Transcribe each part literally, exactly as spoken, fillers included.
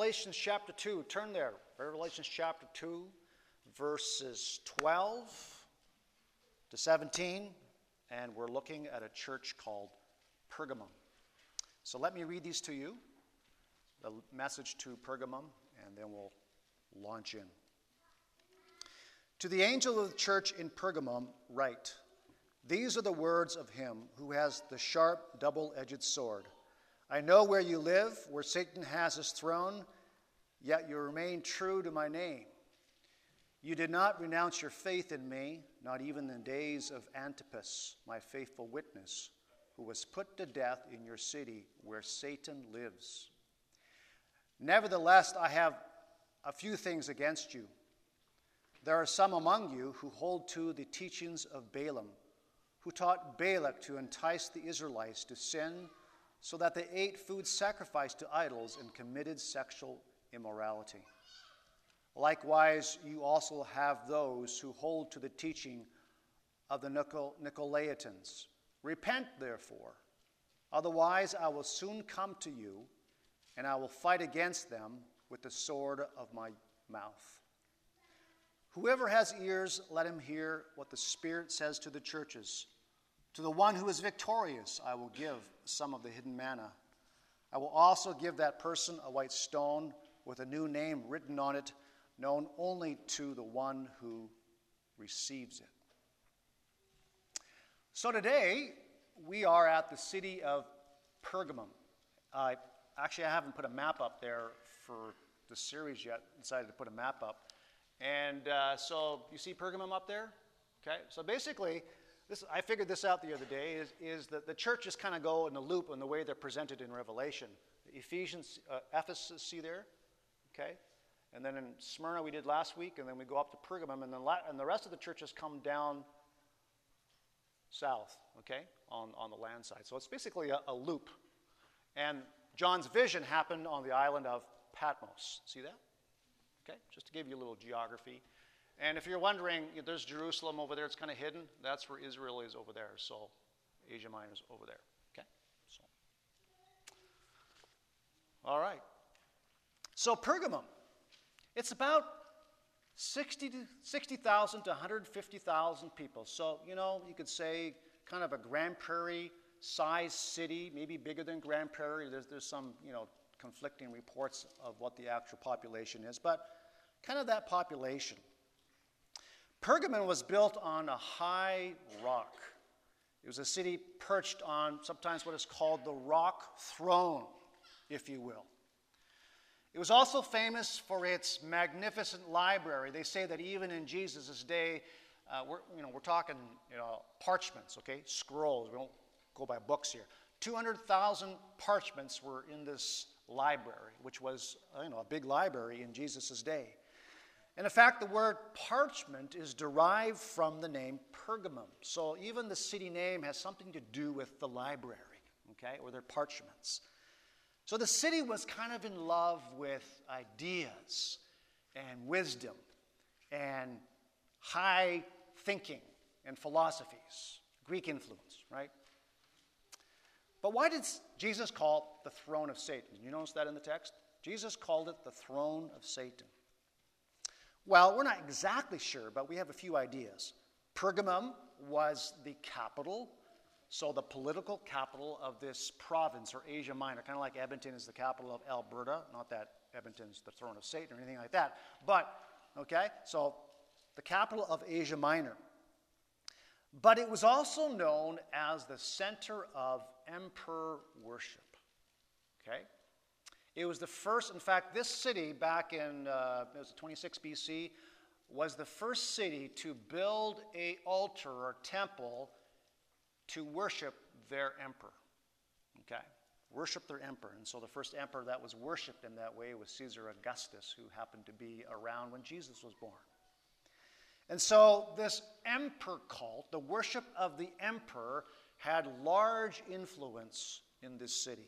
Revelation chapter two. Turn there. Revelation chapter two, verses twelve to seventeen. And we're looking at a church called Pergamum. So let me read these to you, the message to Pergamum, and then we'll launch in. To the angel of the church in Pergamum write, these are the words of him who has the sharp double-edged sword. I know where you live, where Satan has his throne, yet you remain true to my name. You did not renounce your faith in me, not even in the days of Antipas, my faithful witness, who was put to death in your city where Satan lives. Nevertheless, I have a few things against you. There are some among you who hold to the teachings of Balaam, who taught Balak to entice the Israelites to sin so that they ate food sacrificed to idols and committed sexual immorality. Likewise, you also have those who hold to the teaching of the Nicolaitans. Repent, therefore, otherwise I will soon come to you, and I will fight against them with the sword of my mouth. Whoever has ears, let him hear what the Spirit says to the churches. To the one who is victorious, I will give some of the hidden manna. I will also give that person a white stone with a new name written on it, known only to the one who receives it. So today, we are at the city of Pergamum. Uh, actually, I haven't put a map up there for the series yet. Decided to put a map up. And uh, so you see Pergamum up there? Okay, so basically, this, I figured this out the other day, is, is that the churches kind of go in a loop in the way they're presented in Revelation. Ephesians, uh, Ephesus, see there? Okay. And then in Smyrna we did last week, and then we go up to Pergamum, and then la- and the rest of the churches come down south, okay, on, on the land side. So it's basically a, a loop. And John's vision happened on the island of Patmos. See that? Okay, just to give you a little geography. And if you're wondering, you know, there's Jerusalem over there, it's kind of hidden. That's where Israel is over there. So Asia Minor is over there. Okay, so. All right. So Pergamum. It's about sixty thousand to one hundred fifty thousand people. So, you know, you could say kind of a Grand Prairie-sized city, maybe bigger than Grand Prairie. There's, there's some, you know, conflicting reports of what the actual population is, but kind of that population. Pergamum was built on a high rock. It was a city perched on sometimes what is called the rock throne, if you will. It was also famous for its magnificent library. They say that even in Jesus' day, uh, we're, you know, we're talking, you know, parchments, okay, scrolls. We don't go by books here. two hundred thousand parchments were in this library, which was, you know, a big library in Jesus' day. And in fact, the word parchment is derived from the name Pergamum. So even the city name has something to do with the library, okay, or their parchments. So the city was kind of in love with ideas and wisdom and high thinking and philosophies, Greek influence, right? But why did Jesus call it the throne of Satan? You notice that in the text? Jesus called it the throne of Satan. Well, we're not exactly sure, but we have a few ideas. Pergamum was the capital, so the political capital of this province, or Asia Minor, kind of like Edmonton is the capital of Alberta. Not that Edmonton's the throne of Satan or anything like that. But, okay, so the capital of Asia Minor. But it was also known as the center of emperor worship, okay? It was the first, in fact, this city back in, uh, it was twenty-six B C, was the first city to build an altar or temple to worship their emperor, okay? Worship their emperor. And so the first emperor that was worshipped in that way was Caesar Augustus, who happened to be around when Jesus was born. And so this emperor cult, the worship of the emperor, had large influence in this city.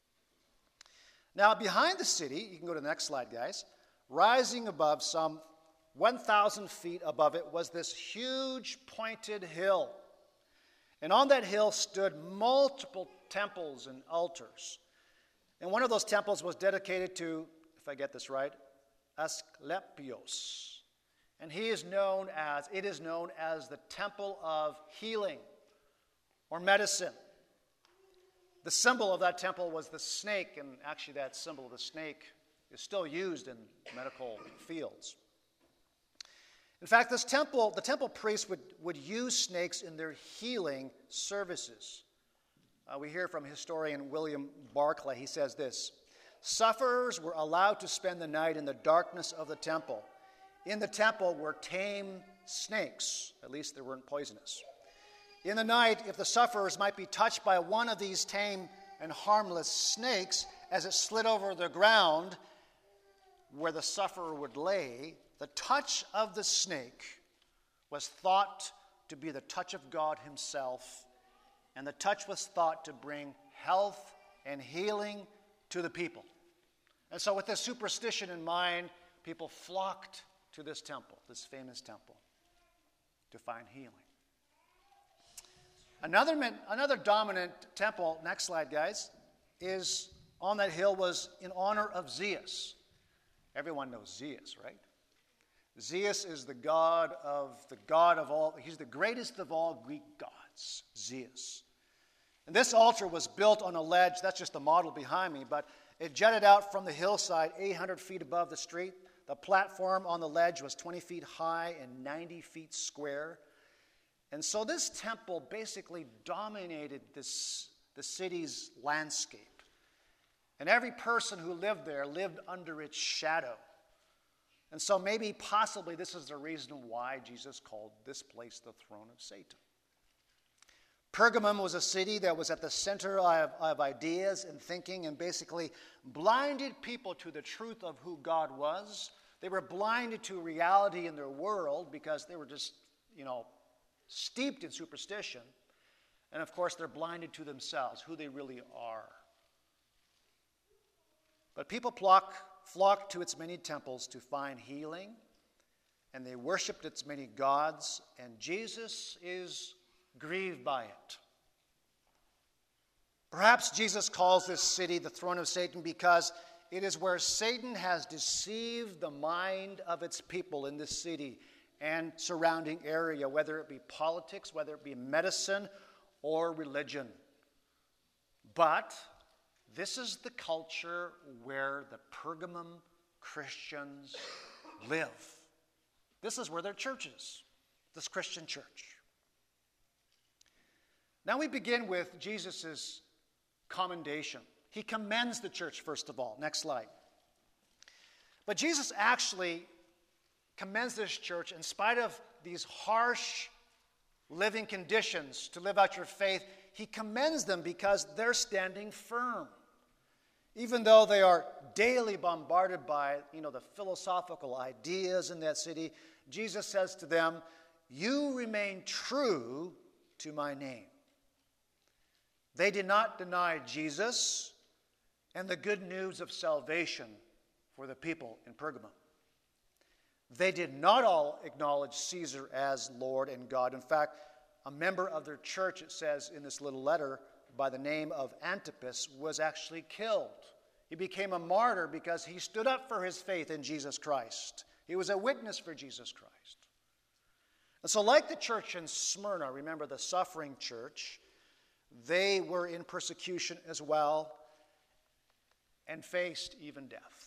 Now, behind the city, you can go to the next slide, guys, rising above some one thousand feet above it was this huge pointed hill. And on that hill stood multiple temples and altars. And one of those temples was dedicated to if I get this right, Asclepios. And he is known as, it is known as the temple of healing or medicine. The symbol of that temple was the snake, and actually that symbol of the snake is still used in medical fields. In fact, this temple, the temple priests would, would use snakes in their healing services. Uh, we hear from historian William Barclay. He says this: sufferers were allowed to spend the night in the darkness of the temple. In the temple were tame snakes. At least they weren't poisonous. In the night, if the sufferers might be touched by one of these tame and harmless snakes as it slid over the ground where the sufferer would lay, the touch of the snake was thought to be the touch of God himself, and the touch was thought to bring health and healing to the people. And so with this superstition in mind, people flocked to this temple, this famous temple, to find healing. Another, another dominant temple, next slide guys, is on that hill was in honor of Zeus. Everyone knows Zeus, right? Zeus is the god of the god of all. He's the greatest of all Greek gods, Zeus. And this altar was built on a ledge. That's just the model behind me, but it jutted out from the hillside eight hundred feet above the street. The platform on the ledge was twenty feet high and ninety feet square. And so this temple basically dominated this, the city's landscape. And every person who lived there lived under its shadow. And so maybe, possibly, this is the reason why Jesus called this place the throne of Satan. Pergamum was a city that was at the center of, of ideas and thinking and basically blinded people to the truth of who God was. They were blinded to reality in their world because they were just, you know, steeped in superstition. And of course, they're blinded to themselves, who they really are. But people flock, flocked to its many temples to find healing, and they worshipped its many gods, and Jesus is grieved by it. Perhaps Jesus calls this city the throne of Satan because it is where Satan has deceived the mind of its people in this city and surrounding area, whether it be politics, whether it be medicine, or religion. But this is the culture where the Pergamum Christians live. This is where their church is, this Christian church. Now we begin with Jesus' commendation. He commends the church, first of all. Next slide. But Jesus actually commends this church in spite of these harsh living conditions to live out your faith. He commends them because they're standing firm. Even though they are daily bombarded by, you know, the philosophical ideas in that city, Jesus says to them, "You remain true to my name." They did not deny Jesus and the good news of salvation for the people in Pergamum. They did not all acknowledge Caesar as Lord and God. In fact, a member of their church, it says in this little letter, by the name of Antipas, was actually killed. He became a martyr because he stood up for his faith in Jesus Christ. He was a witness for Jesus Christ. And so like the church in Smyrna, remember the suffering church, they were in persecution as well and faced even death.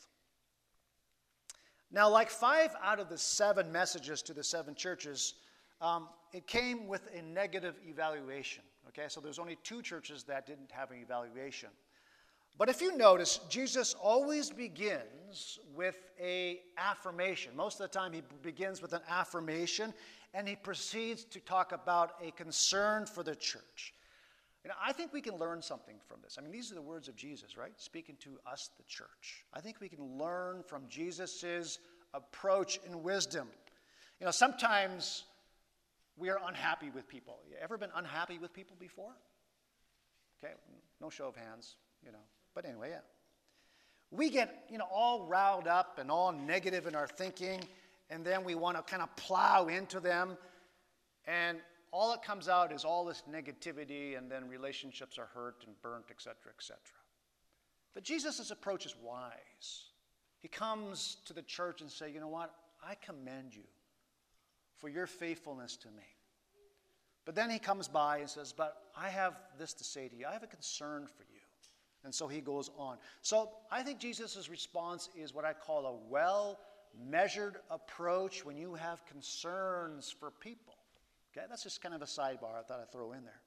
Now, like five out of the seven messages to the seven churches, um, it came with a negative evaluation. Okay, so there's only two churches that didn't have an evaluation. But if you notice, Jesus always begins with an affirmation. Most of the time he begins with an affirmation, and he proceeds to talk about a concern for the church. You know, I think we can learn something from this. I mean, these are the words of Jesus, right? Speaking to us, the church. I think we can learn from Jesus' approach and wisdom. You know, sometimes we are unhappy with people. You ever been unhappy with people before? Okay, no show of hands, you know. But anyway, yeah. We get, you know, all riled up and all negative in our thinking, and then we want to kind of plow into them, and all that comes out is all this negativity, and then relationships are hurt and burnt, et cetera, et cetera. But Jesus' approach is wise. he comes to the church and says, you know what, I commend you for your faithfulness to me. But then he comes by and says, but I have this to say to you. I have a concern for you. And so he goes on. So I think Jesus' response is what I call a well-measured approach when you have concerns for people. Okay, that's just kind of a sidebar I thought I'd throw in there.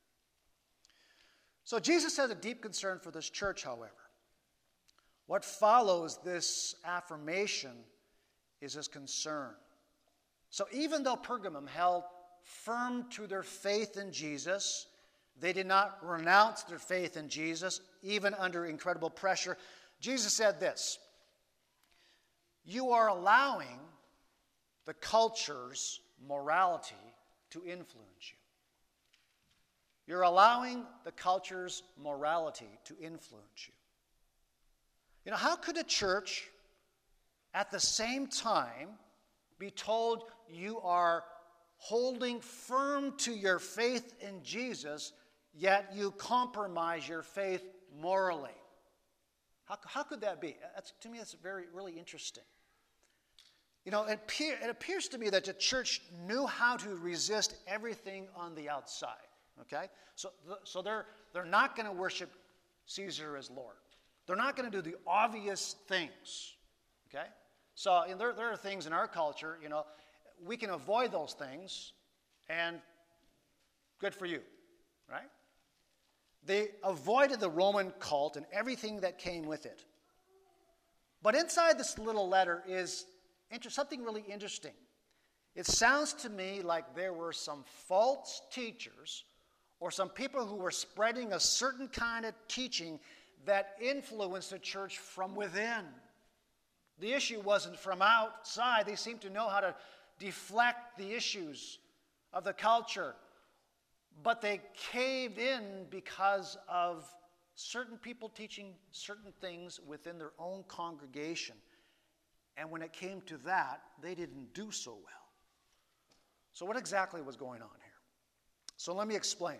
So Jesus has a deep concern for this church, however. What follows this affirmation is his concern. So even though Pergamum held firm to their faith in Jesus, they did not renounce their faith in Jesus, even under incredible pressure. Jesus said this, you are allowing the culture's morality to influence you. You're allowing the culture's morality to influence you. You know, how could a church at the same time be told you are holding firm to your faith in Jesus, yet you compromise your faith morally? How, how could that be? That's, to me, that's very, really interesting. You know, it, appear, it appears to me that the church knew how to resist everything on the outside. Okay? So, so they're, they're not going to worship Caesar as Lord. They're not going to do the obvious things. Okay? So you know, there, there are things in our culture, you know, we can avoid those things, and good for you, right? They avoided the Roman cult and everything that came with it. But inside this little letter is inter- something really interesting. It sounds to me like there were some false teachers or some people who were spreading a certain kind of teaching that influenced the church from within. The issue wasn't from outside. They seemed to know how to deflect the issues of the culture. But they caved in because of certain people teaching certain things within their own congregation. And when it came to that, they didn't do so well. So what exactly was going on here? So let me explain.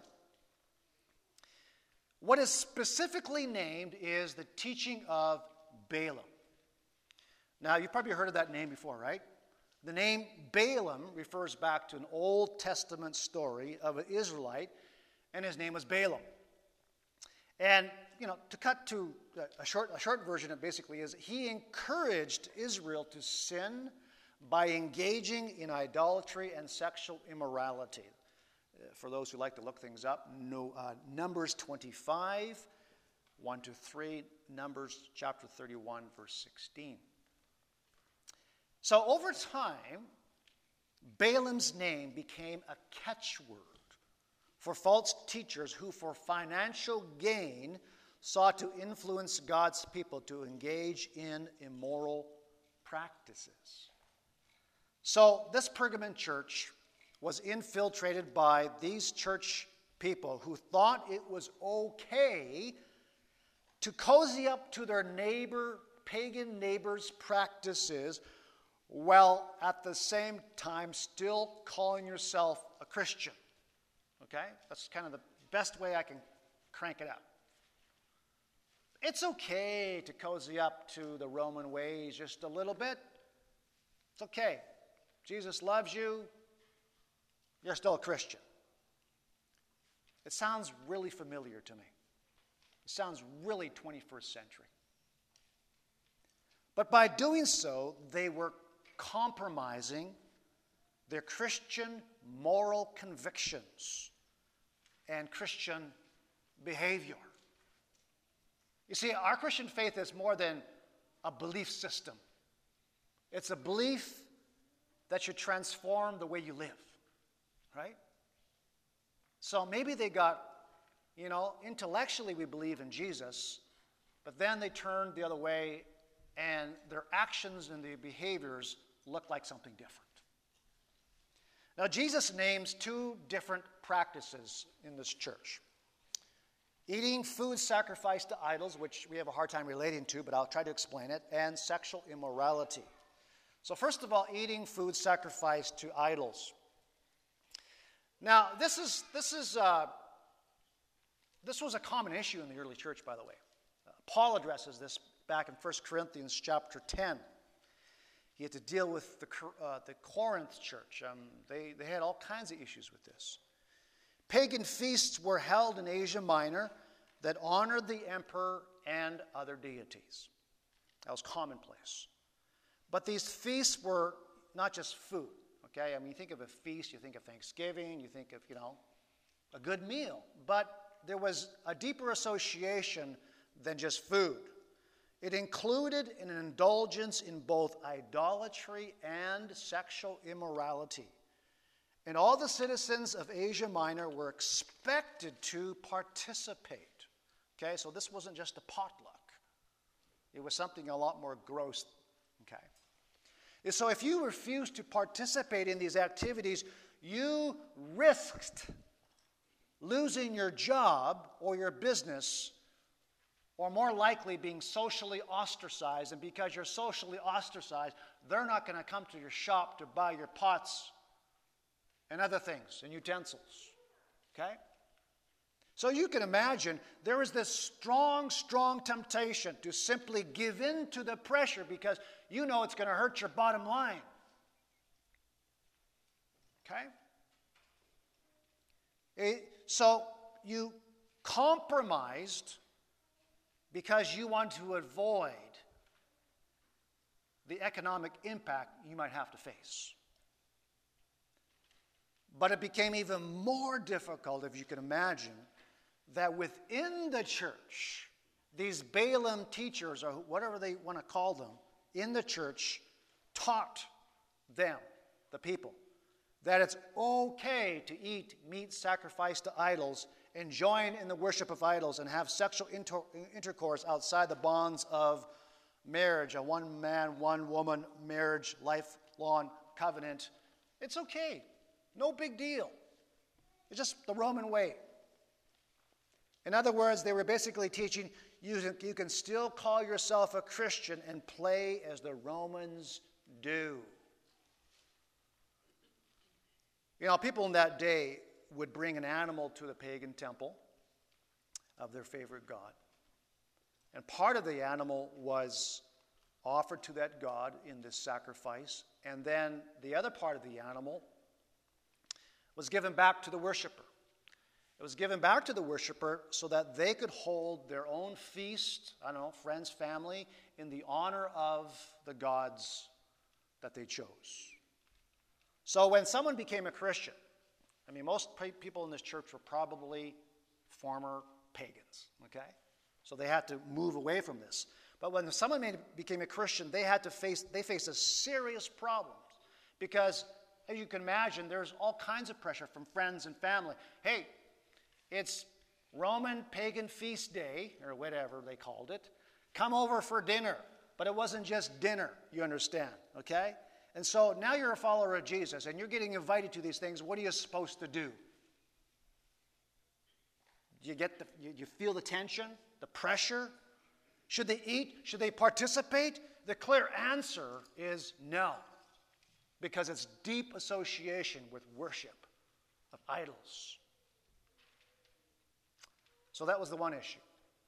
What is specifically named is the teaching of Balaam. Now, you've probably heard of that name before, right? The name Balaam refers back to an Old Testament story of an Israelite, and his name was Balaam. And, you know, to cut to a short, a short version, it basically is he encouraged Israel to sin by engaging in idolatry and sexual immorality. Uh, for those who like to look things up, no, uh, Numbers twenty-five, one to three, Numbers chapter thirty-one, verse sixteen. So over time, Balaam's name became a catchword for false teachers who, for financial gain, sought to influence God's people to engage in immoral practices. So this Pergamon church was infiltrated by these church people who thought it was okay to cozy up to their neighbor, pagan neighbors' practices, while at the same time still calling yourself a Christian. Okay? That's kind of the best way I can crank it up. It's okay to cozy up to the Roman ways just a little bit. It's okay. Jesus loves you. You're still a Christian. It sounds really familiar to me. It sounds really twenty-first century. But by doing so, they were compromising their Christian moral convictions and Christian behavior. You see, our Christian faith is more than a belief system. It's a belief that should transform the way you live, right? So maybe they got, you know, intellectually we believe in Jesus, but then they turned the other way and their actions and their behaviors look like something different. Now, Jesus names two different practices in this church. Eating food sacrificed to idols, which we have a hard time relating to, but I'll try to explain it, and sexual immorality. So first of all, eating food sacrificed to idols. Now, this is this is uh, this was a common issue in the early church, by the way. Uh, Paul addresses this back in First Corinthians chapter ten. He had to deal with the, uh, the Corinth church. Um, they, they had all kinds of issues with this. Pagan feasts were held in Asia Minor that honored the emperor and other deities. That was commonplace. But these feasts were not just food, okay? I mean, you think of a feast, you think of Thanksgiving, you think of, you know, a good meal. But there was a deeper association than just food. It included an indulgence in both idolatry and sexual immorality. And all the citizens of Asia Minor were expected to participate. Okay, so this wasn't just a potluck. It was something a lot more gross. Okay. And so if you refused to participate in these activities, you risked losing your job or your business, or more likely being socially ostracized. And because you're socially ostracized, they're not going to come to your shop to buy your pots and other things and utensils. Okay? So you can imagine there is this strong, strong temptation to simply give in to the pressure because you know it's going to hurt your bottom line. Okay? It, so you compromised because you want to avoid the economic impact you might have to face. But it became even more difficult, if you can imagine, that within the church, these Balaam teachers, or whatever they want to call them, in the church, taught them, the people, that it's okay to eat meat sacrificed to idols and join in the worship of idols and have sexual inter- intercourse outside the bonds of marriage, a one-man, one-woman marriage, lifelong covenant. It's okay. No big deal. It's just the Roman way. In other words, they were basically teaching you, you can still call yourself a Christian and play as the Romans do. You know, people in that day would bring an animal to the pagan temple of their favorite god. And part of the animal was offered to that god in this sacrifice. And then the other part of the animal was given back to the worshiper. It was given back to the worshiper so that they could hold their own feast, I don't know, friends, family, in the honor of the gods that they chose. So when someone became a Christian, I mean, most people in this church were probably former pagans, okay? So they had to move away from this. But when someone made, became a Christian, they had to face, they faced a serious problem because, as you can imagine, there's all kinds of pressure from friends and family. Hey, it's Roman pagan feast day, or whatever they called it. Come over for dinner. But it wasn't just dinner, you understand, okay? And so now you're a follower of Jesus, and you're getting invited to these things. What are you supposed to do? You get the, you, you feel the tension, the pressure? Should they eat? Should they participate? The clear answer is no, because it's deep association with worship of idols. So that was the one issue.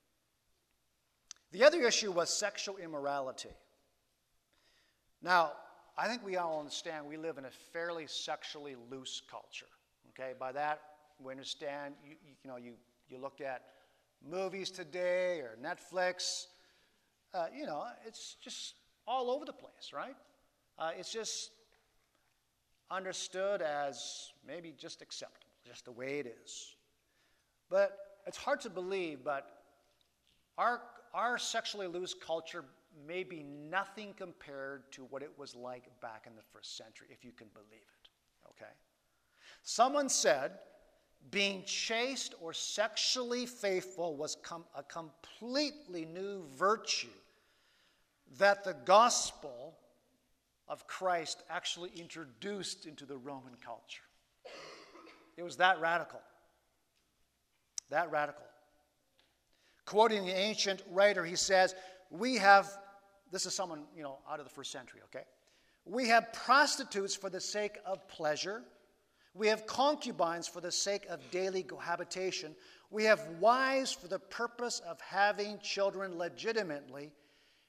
The other issue was sexual immorality. Now, I think we all understand we live in a fairly sexually loose culture. Okay, by that we understand you, you, you know you you look at movies today or Netflix. Uh, you know, it's just all over the place, right? Uh, it's just understood as maybe just acceptable, just the way it is. But it's hard to believe, but our our sexually loose culture may be nothing compared to what it was like back in the first century, if you can believe it, okay? Someone said being chaste or sexually faithful was com- a completely new virtue that the gospel of Christ actually introduced into the Roman culture. It was that radical. That radical. Quoting the ancient writer, he says, we have, this is someone, you know, out of the first century, okay? We have prostitutes for the sake of pleasure. We have concubines for the sake of daily cohabitation. We have wives for the purpose of having children legitimately.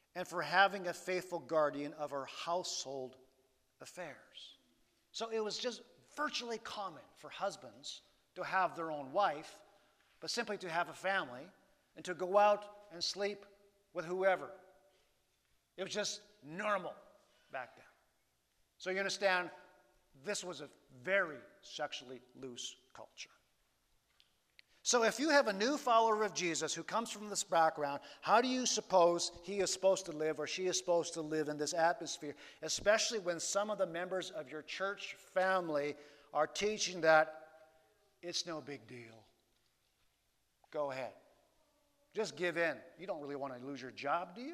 and for having a faithful guardian of her household affairs. So it was just virtually common for husbands to have their own wife, but simply to have a family and to go out and sleep with whoever. It was just normal back then. So you understand, this was a very sexually loose culture. So if you have a new follower of Jesus who comes from this background, how do you suppose he is supposed to live or she is supposed to live in this atmosphere, especially when some of the members of your church family are teaching that it's no big deal? Go ahead. Just give in. You don't really want to lose your job, do you?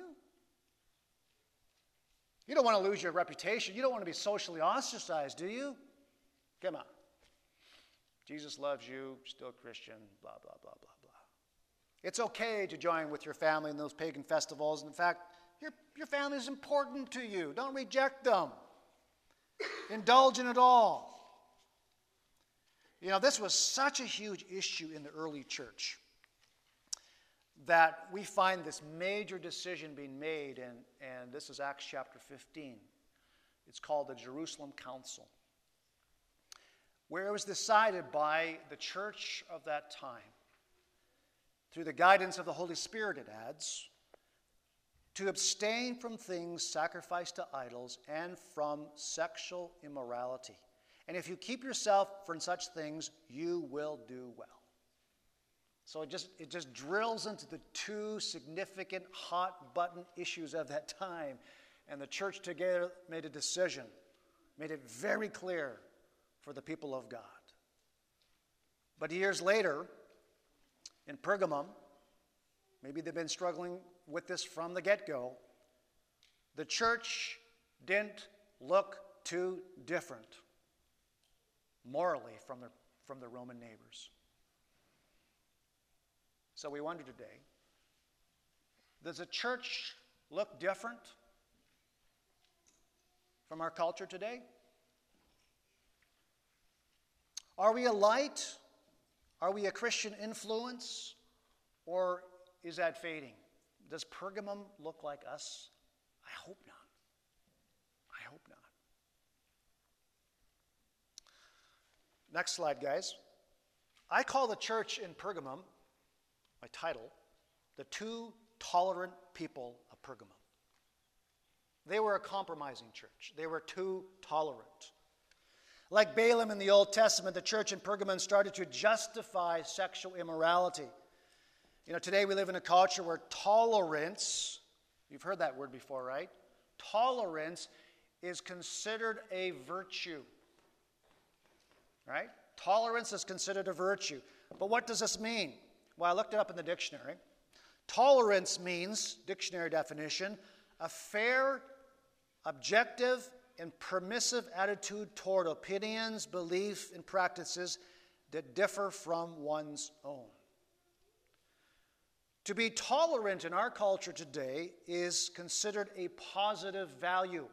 You don't want to lose your reputation. You don't want to be socially ostracized, do you? Come on. Jesus loves you, still Christian, blah, blah, blah, blah, blah. It's okay to join with your family in those pagan festivals. In fact, your, your family is important to you. Don't reject them. Indulge in it all. You know, this was such a huge issue in the early church that we find this major decision being made, and, and this is Acts chapter fifteen. It's called the Jerusalem Council, where it was decided by the church of that time, through the guidance of the Holy Spirit, it adds, to abstain from things sacrificed to idols and from sexual immorality. And if you keep yourself from such things, you will do well. So it just, it just drills into the two significant hot-button issues of that time. And the church together made a decision, made it very clear for the people of God. But years later, in Pergamum, maybe they've been struggling with this from the get-go, the church didn't look too different morally from their, from their Roman neighbors. So we wonder today, does the church look different from our culture today? Are we a light? Are we a Christian influence? Or is that fading? Does Pergamum look like us? I hope not. I hope not. Next slide, guys. I call the church in Pergamum, my title, the two tolerant people of Pergamum. They were a compromising church. They were too tolerant. Like Balaam in the Old Testament, the church in Pergamum started to justify sexual immorality. You know, today we live in a culture where tolerance, you've heard that word before, right? Tolerance is considered a virtue. Right? Tolerance is considered a virtue. But what does this mean? Well, I looked it up in the dictionary. Tolerance means, dictionary definition, a fair, objective, and permissive attitude toward opinions, beliefs, and practices that differ from one's own. To be tolerant in our culture today is considered a positive value.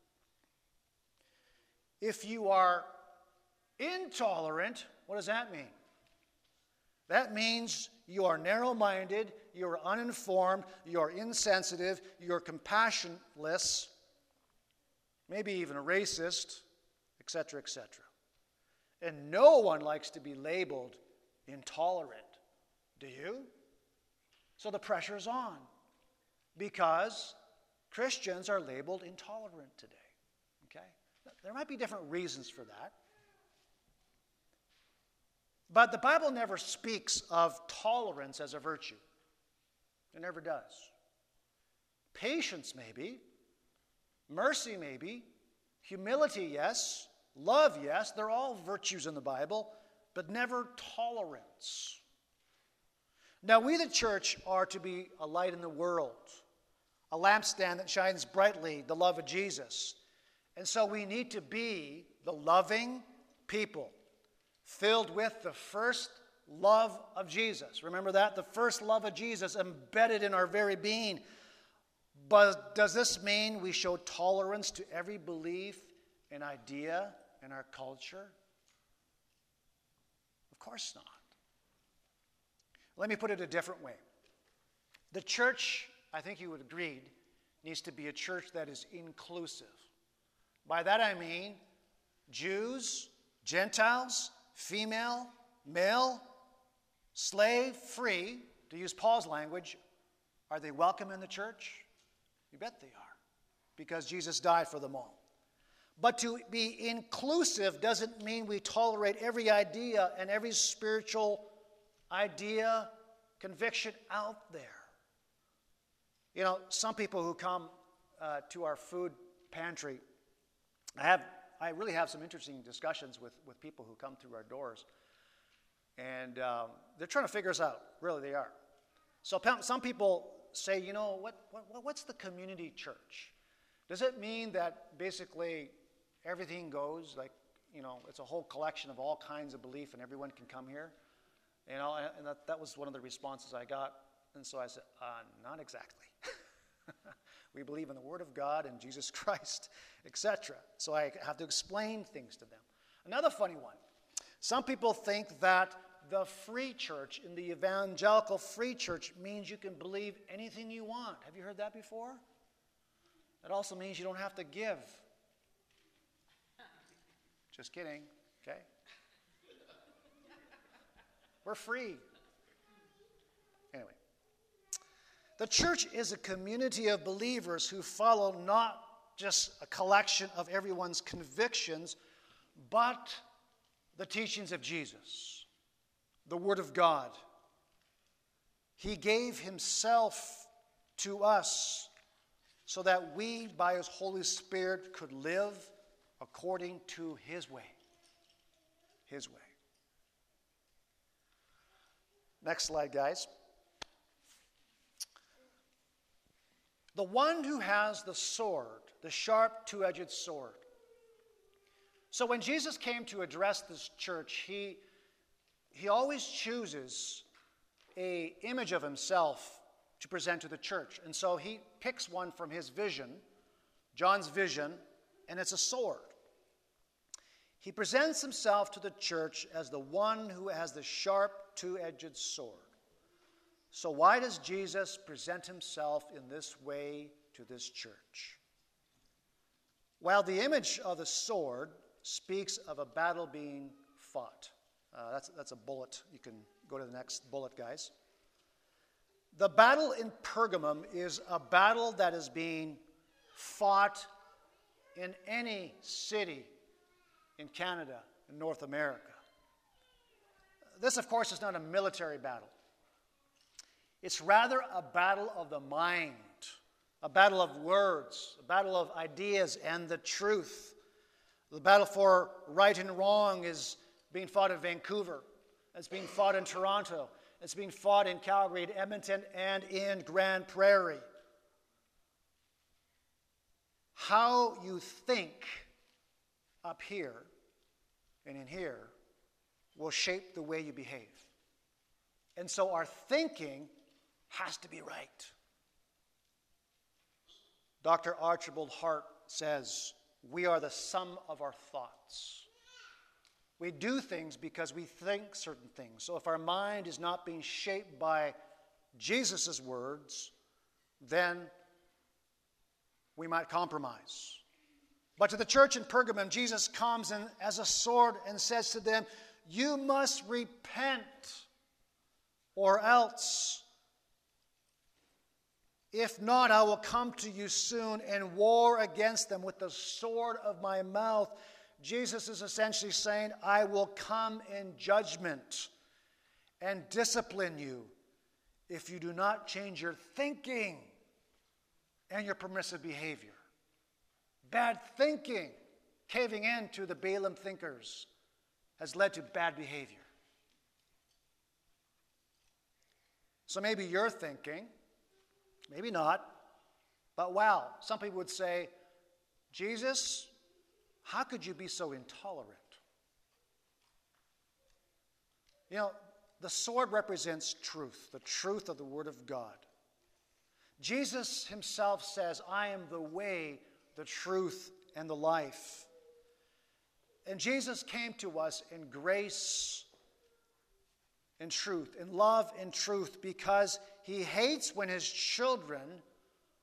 If you are intolerant, what does that mean? That means you are narrow-minded, you are uninformed, you are insensitive, you are compassionless, maybe even a racist, et cetera, et cetera. And no one likes to be labeled intolerant. Do you? So the pressure is on because Christians are labeled intolerant today. Okay? There might be different reasons for that. But the Bible never speaks of tolerance as a virtue. It never does. Patience, maybe. Mercy, maybe. Humility, yes. Love, yes. They're all virtues in the Bible, but never tolerance. Now, we, the church, are to be a light in the world, a lampstand that shines brightly the love of Jesus. And so we need to be the loving people, filled with the first love of Jesus. Remember that? The first love of Jesus embedded in our very being. But does this mean we show tolerance to every belief and idea in our culture? Of course not. Let me put it a different way. The church, I think you would agree, needs to be a church that is inclusive. By that I mean Jews, Gentiles, female, male, slave, free, to use Paul's language. Are they welcome in the church? You bet they are, because Jesus died for them all. But to be inclusive doesn't mean we tolerate every idea and every spiritual idea, conviction out there. You know, some people who come uh, to our food pantry, I have, I really have some interesting discussions with, with people who come through our doors. And um, they're trying to figure us out. Really, they are. So some people say, you know, what, what what's the community church? Does it mean that basically everything goes, like, you know, it's a whole collection of all kinds of belief and everyone can come here? You know, and that, that was one of the responses I got. And so I said, uh, not exactly. We believe in the Word of God and Jesus Christ, et cetera. So I have to explain things to them. Another funny one. Some people think that the free church, in the evangelical free church, means you can believe anything you want. Have you heard that before? It also means you don't have to give. Just kidding, okay? We're free. Anyway. The church is a community of believers who follow not just a collection of everyone's convictions, but the teachings of Jesus, the Word of God. He gave himself to us so that we, by his Holy Spirit, could live according to his way. His way. Next slide, guys. The one who has the sword, the sharp two-edged sword. So when Jesus came to address this church, he, he always chooses an image of himself to present to the church. And so he picks one from his vision, John's vision, and it's a sword. He presents himself to the church as the one who has the sharp two-edged sword. So why does Jesus present himself in this way to this church? Well, the image of the sword speaks of a battle being fought. Uh, that's, that's a bullet. You can go to the next bullet, guys. The battle in Pergamum is a battle that is being fought in any city in Canada and North America. This, of course, is not a military battle. It's rather a battle of the mind, a battle of words, a battle of ideas and the truth. The battle for right and wrong is being fought in Vancouver. It's being fought in Toronto. It's being fought in Calgary, in Edmonton, and in Grand Prairie. How you think up here and in here will shape the way you behave. And so our thinking has to be right. Doctor Archibald Hart says, we are the sum of our thoughts. We do things because we think certain things. So if our mind is not being shaped by Jesus' words, then we might compromise. But to the church in Pergamum, Jesus comes in as a sword and says to them, you must repent, or else, if not, I will come to you soon and war against them with the sword of my mouth. Jesus is essentially saying, I will come in judgment and discipline you if you do not change your thinking and your permissive behavior. Bad thinking, caving in to the Balaam thinkers, has led to bad behavior. So maybe you're thinking, maybe not, but wow, some people would say, Jesus, how could you be so intolerant? You know, the sword represents truth, the truth of the Word of God. Jesus himself says, I am the way, the truth, and the life. And Jesus came to us in grace and truth, in love and truth, because he hates when his children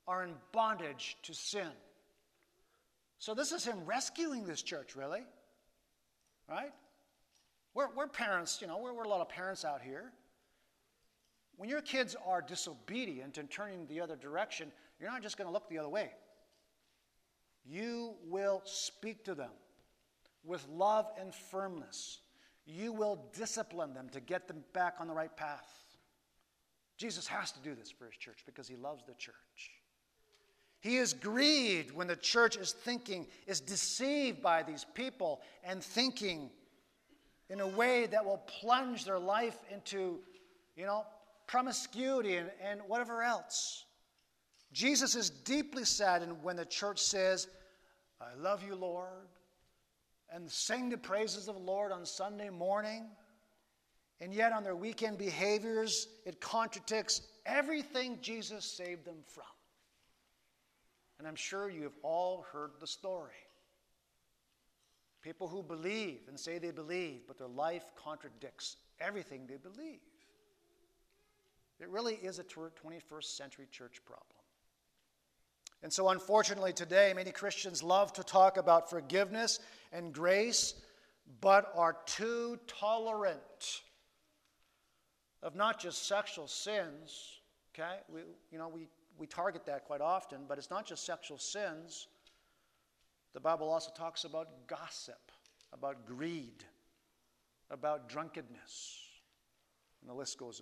are in bondage to sin. So this is him rescuing this church, really. Right? We're, we're parents, you know, we're, we're a lot of parents out here. When your kids are disobedient and turning the other direction, you're not just going to look the other way. You will speak to them with love and firmness. You will discipline them to get them back on the right path. Jesus has to do this for his church because he loves the church. He is grieved when the church is thinking, is deceived by these people and thinking in a way that will plunge their life into, you know, promiscuity and, and whatever else. Jesus is deeply saddened when the church says, I love you, Lord, and sing the praises of the Lord on Sunday morning, and yet on their weekend behaviors, it contradicts everything Jesus saved them from. And I'm sure you have all heard the story. People who believe and say they believe, but their life contradicts everything they believe. It really is a twenty-first century church problem. And so unfortunately today, many Christians love to talk about forgiveness and grace, but are too tolerant of not just sexual sins, okay? We, you know, we, we target that quite often, but it's not just sexual sins. The Bible also talks about gossip, about greed, about drunkenness, and the list goes on.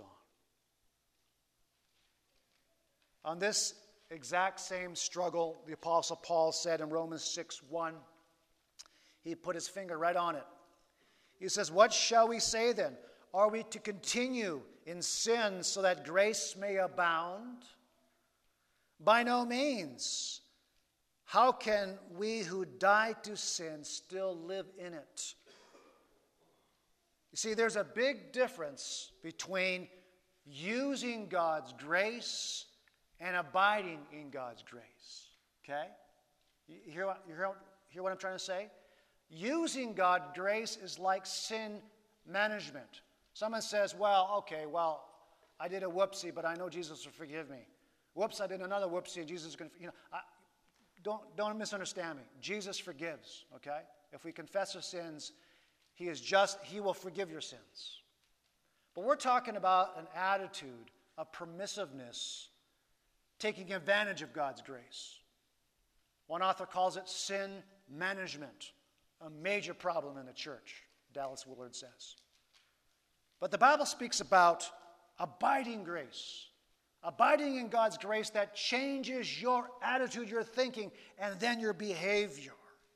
On this exact same struggle, the Apostle Paul said in Romans six one, he put his finger right on it. He says, what shall we say then? Are we to continue in sin so that grace may abound? By no means. How can we who died to sin still live in it? You see, there's a big difference between using God's grace and abiding in God's grace. Okay? You hear what, you hear, hear what I'm trying to say? Using God's grace is like sin management. Someone says, well, okay, well, I did a whoopsie, but I know Jesus will forgive me. Whoops, I did another whoopsie, and Jesus is going to, you know, I, don't, don't misunderstand me. Jesus forgives, okay? If we confess our sins, he is just, he will forgive your sins. But we're talking about an attitude of permissiveness, taking advantage of God's grace. One author calls it sin management, a major problem in the church, Dallas Willard says. But the Bible speaks about abiding grace, abiding in God's grace that changes your attitude, your thinking, and then your behavior.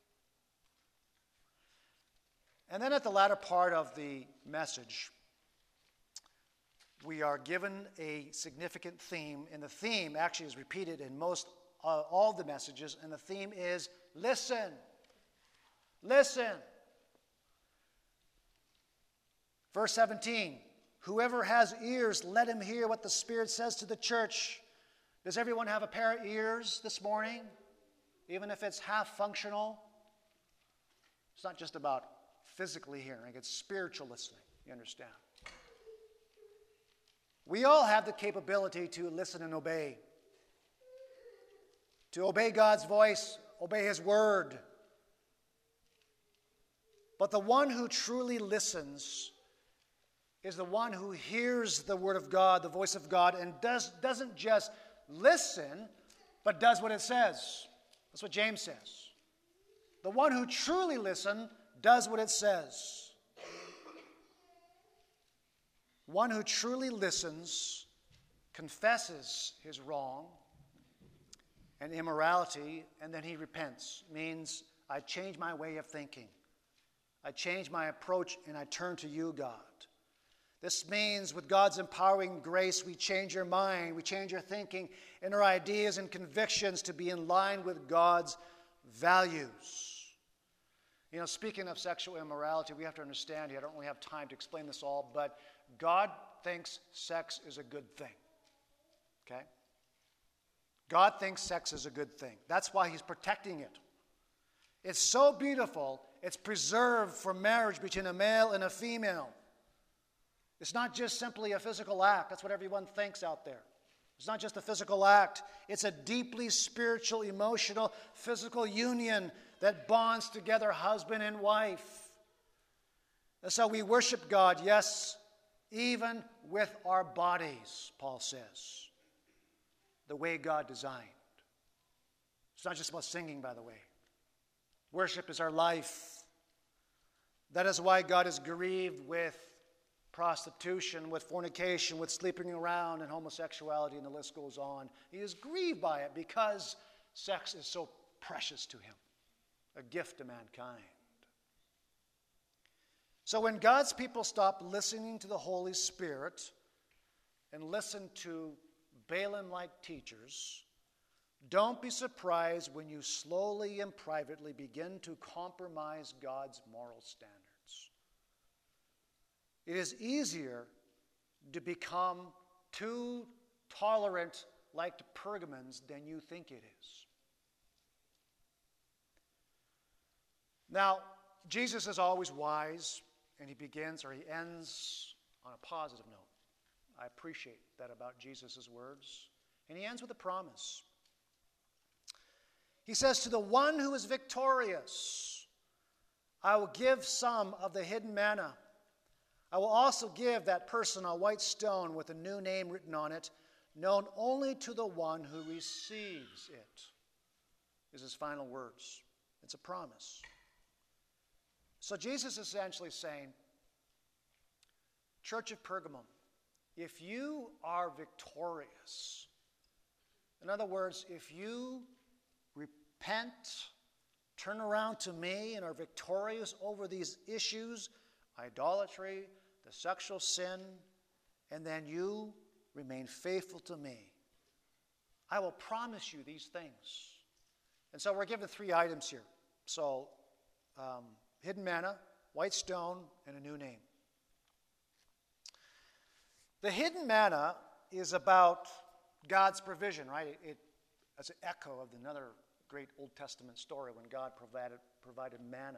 And then at the latter part of the message, we are given a significant theme, and the theme actually is repeated in most uh, all the messages, and the theme is listen. Listen. Verse seventeen, whoever has ears, let him hear what the Spirit says to the church. Does everyone have a pair of ears this morning? Even if it's half functional? It's not just about physically hearing, it's spiritual listening, you understand? We all have the capability to listen and obey. To obey God's voice, obey His word. But the one who truly listens is the one who hears the word of God, the voice of God, and does, doesn't just listen, but does what it says. That's what James says. The one who truly listens does what it says. One who truly listens confesses his wrong and immorality, and then he repents. Means I change my way of thinking. I change my approach, and I turn to you, God. This means with God's empowering grace, we change our mind, we change our thinking, and our ideas and convictions to be in line with God's values. You know, speaking of sexual immorality, we have to understand here, I don't really have time to explain this all, but God thinks sex is a good thing. Okay? God thinks sex is a good thing. That's why He's protecting it. It's so beautiful, it's preserved for marriage between a male and a female. It's not just simply a physical act. That's what everyone thinks out there. It's not just a physical act. It's a deeply spiritual, emotional, physical union that bonds together husband and wife. That's how we worship God, yes, even with our bodies, Paul says, the way God designed. It's not just about singing, by the way. Worship is our life. That is why God is grieved with prostitution, with fornication, with sleeping around, and homosexuality, and the list goes on. He is grieved by it because sex is so precious to him, a gift to mankind. So when God's people stop listening to the Holy Spirit and listen to Balaam-like teachers, don't be surprised when you slowly and privately begin to compromise God's moral standards. It is easier to become too tolerant like the Pergamons than you think it is. Now, Jesus is always wise, and he begins or he ends on a positive note. I appreciate that about Jesus' words. And he ends with a promise. He says, to the one who is victorious, I will give some of the hidden manna. I will also give that person a white stone with a new name written on it, known only to the one who receives it, is his final words. It's a promise. So Jesus is essentially saying, Church of Pergamum, if you are victorious, in other words, if you repent, turn around to me, and are victorious over these issues, idolatry, the sexual sin, and then you remain faithful to me, I will promise you these things. And so we're given three items here. So, um, hidden manna, white stone, and a new name. The hidden manna is about God's provision, right? It, it, it's an echo of another great Old Testament story when God provided, provided manna.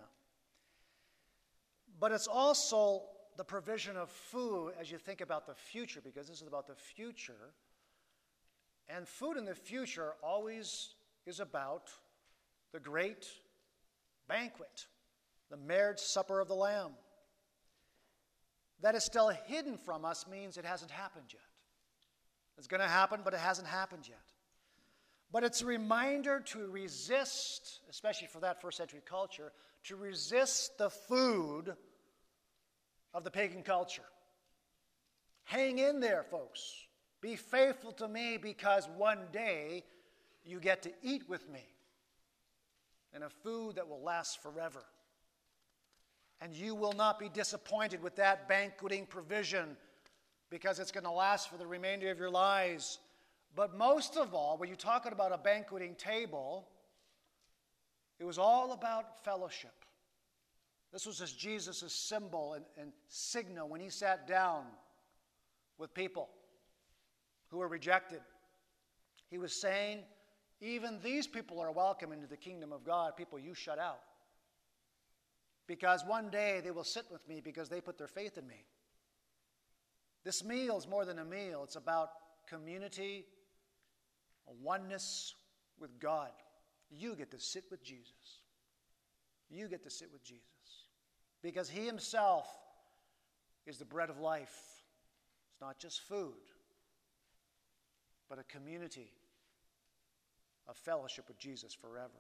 But it's also the provision of food as you think about the future, because this is about the future. And food in the future always is about the great banquet, the marriage supper of the Lamb. That is still hidden from us means it hasn't happened yet. It's going to happen, but it hasn't happened yet. But it's a reminder to resist, especially for that first century culture, to resist the food of the pagan culture. Hang in there, folks. Be faithful to me, because one day you get to eat with me in a food that will last forever. And you will not be disappointed with that banqueting provision, because it's going to last for the remainder of your lives. But most of all, when you're talking about a banqueting table, it was all about fellowship. This was just Jesus' symbol and, and signal when he sat down with people who were rejected. He was saying, even these people are welcome into the kingdom of God, people you shut out. Because one day they will sit with me because they put their faith in me. This meal is more than a meal. It's about community, a oneness with God. You get to sit with Jesus. You get to sit with Jesus. Because he himself is the bread of life. It's not just food, but a community of fellowship with Jesus forever.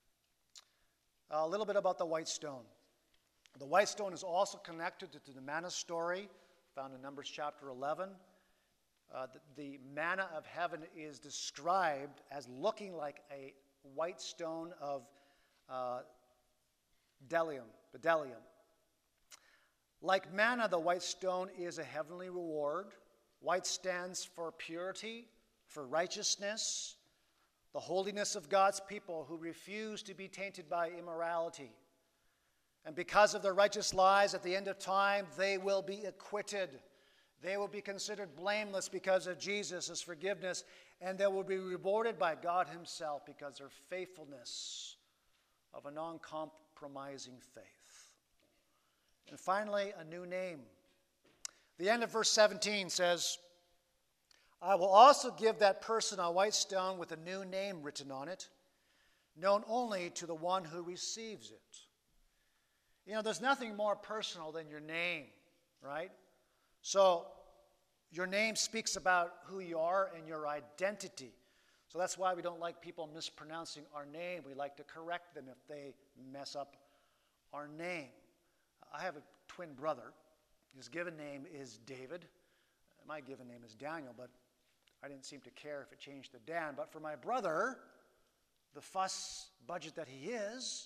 A little bit about the white stone. The white stone is also connected to the manna story found in Numbers chapter eleven. Uh, the, the manna of heaven is described as looking like a white stone of uh, bdellium, bdellium. Like manna, the white stone is a heavenly reward. White stands for purity, for righteousness, the holiness of God's people who refuse to be tainted by immorality. And because of their righteous lives, at the end of time, they will be acquitted. They will be considered blameless because of Jesus' forgiveness, and they will be rewarded by God himself because of their faithfulness of a non-compromising faith. And finally, a new name. The end of verse seventeen says, I will also give that person a white stone with a new name written on it, known only to the one who receives it. You know, there's nothing more personal than your name, right? So your name speaks about who you are and your identity. So that's why we don't like people mispronouncing our name. We like to correct them if they mess up our name. I have a twin brother. His given name is David. My given name is Daniel, but I didn't seem to care if it changed to Dan. But for my brother, the fuss budget that he is,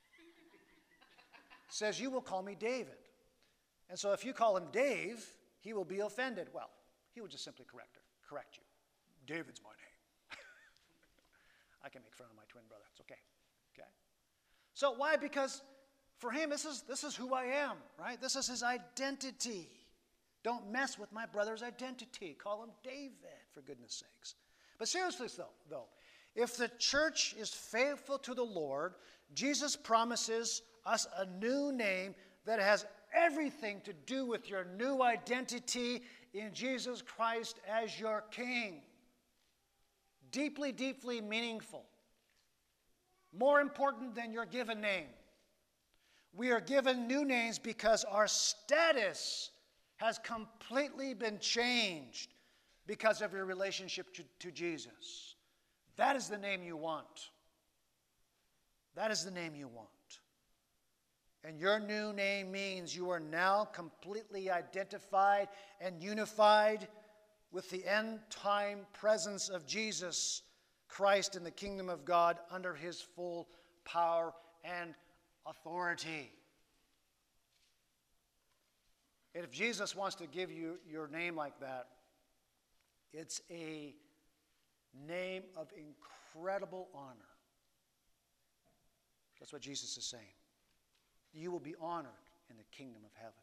says, you will call me David. And so if you call him Dave, he will be offended. Well, he will just simply correct her, correct you. David's my name. I can make fun of my twin brother. It's okay. Okay? So why? Because for him, this is, this is who I am, right? This is his identity. Don't mess with my brother's identity. Call him David, for goodness sakes. But seriously, though, though, if the church is faithful to the Lord, Jesus promises us a new name that has everything to do with your new identity in Jesus Christ as your King. Deeply, deeply meaningful. More important than your given name. We are given new names because our status has completely been changed because of your relationship to, to Jesus. That is the name you want. That is the name you want. And your new name means you are now completely identified and unified with the end-time presence of Jesus Christ in the kingdom of God under his full power and authority. And if Jesus wants to give you your name like that, it's a name of incredible honor. That's what Jesus is saying. You will be honored in the kingdom of heaven.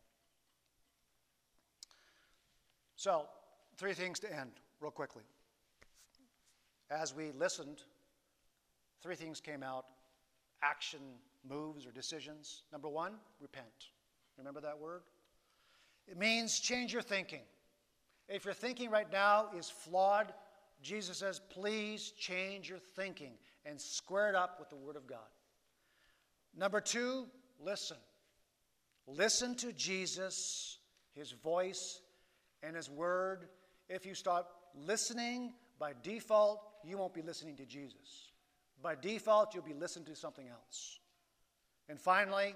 So, three things to end real quickly. As we listened, three things came out, action moves or decisions. Number one, repent. Remember that word? It means change your thinking. If your thinking right now is flawed, Jesus says, please change your thinking and square it up with the Word of God. Number two, listen. Listen to Jesus, his voice, and his word. If you stop listening, by default, you won't be listening to Jesus. By default, you'll be listening to something else. And finally,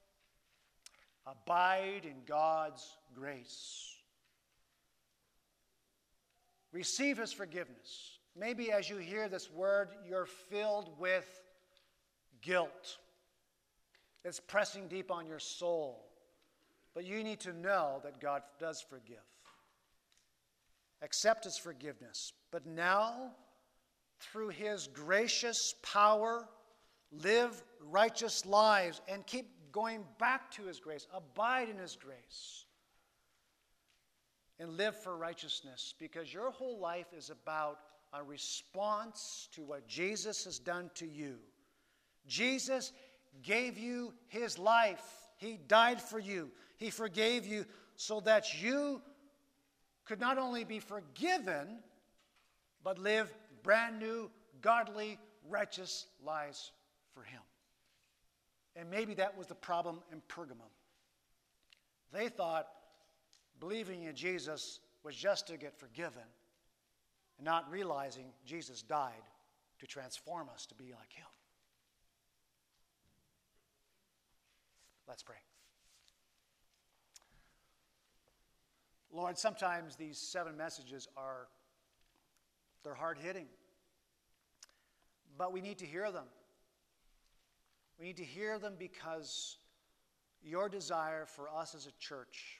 abide in God's grace. Receive his forgiveness. Maybe as you hear this word, you're filled with guilt. It's pressing deep on your soul. But you need to know that God does forgive. Accept his forgiveness. But now, through his gracious power, live righteous lives and keep going back to his grace. Abide in his grace. And live for righteousness, because your whole life is about a response to what Jesus has done to you. Jesus gave you his life. He died for you. He forgave you so that you could not only be forgiven, but live brand new, godly, righteous lives for him. And maybe that was the problem in Pergamum. They thought believing in Jesus was just to get forgiven, and not realizing Jesus died to transform us to be like him. Let's pray. Lord, sometimes these seven messages are, they're hard-hitting, but we need to hear them. We need to hear them because your desire for us as a church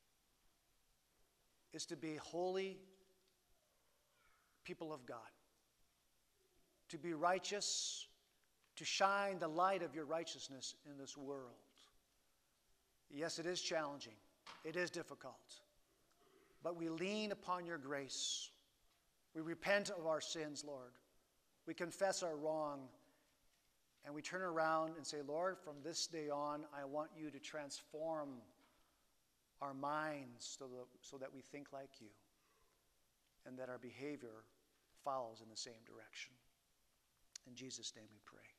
is to be holy people of God, to be righteous, to shine the light of your righteousness in this world. Yes, it is challenging. It is difficult. But we lean upon your grace. We repent of our sins, Lord. We confess our wrong, and we turn around and say, Lord, from this day on, I want you to transform our minds so that, so that we think like you. and that our behavior follows in the same direction. In Jesus' name we pray.